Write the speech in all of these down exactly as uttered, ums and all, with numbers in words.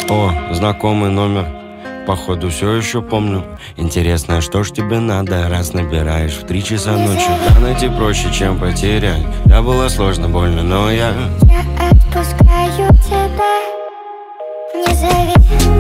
О, знакомый номер, походу все еще помню. Интересно, что ж тебе надо, раз набираешь в три часа ночи? Да найти проще, чем потерять. Да было сложно, больно, но я Я отпускаю тебя. Не зови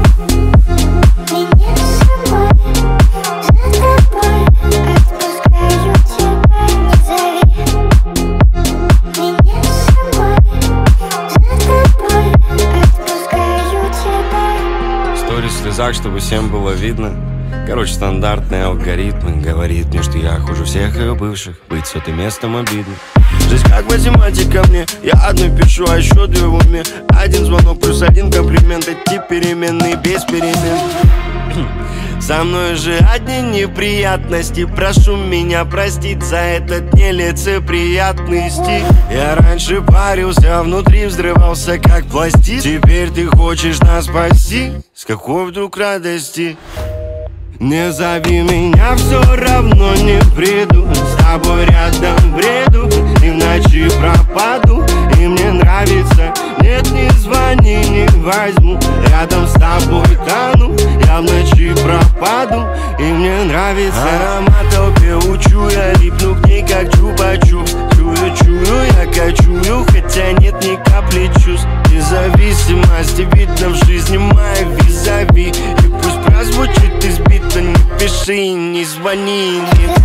меня с собой. За тобой отпускаю тебя. Не зови меня с собой. За тобой отпускаю тебя. сторис в слезах, чтобы всем было видно. Короче, стандартные алгоритмы. Говорит мне, что я хуже всех ее бывших. Быть сотым местом обидно. Жизнь как математика мне. Я одну пишу, а еще две в уме. Один звонок плюс один комплимент. Эти переменные без перемен. Со мной же одни неприятности. Прошу меня простить за этот нелицеприятный стих. Я раньше парился, внутри взрывался как пластик. Теперь ты хочешь нас спасти? С какой вдруг радости? Не зови меня, все равно не приду. С тобой рядом бреду и в ночи пропаду. И мне нравится, нет, не звони, не возьму. Рядом с тобой тану, я в ночи пропаду. И мне нравится аромат толпе учу. Я липну к ней как чупа-чупс. Чую, чую, я качую, хотя нет ни капли чувств. Независимость видно в жизни моей визави. И пусть прозвучит избито, не пиши и не звони. Меня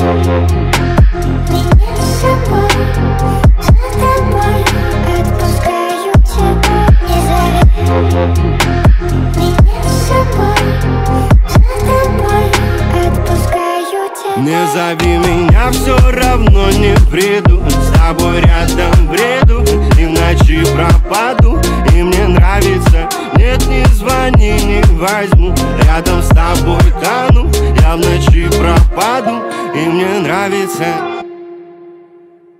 с собой. За тобой отпускаю тебя. Не зови меня с собой. За тобой отпускаю тебя. Не зови меня, все равно не приду. С тобой рядом бреду и в ночи пропаду. И мне нравится, нет, не звони, не возьму. Рядом с тобой тану, я в ночи пропаду. И мне нравится.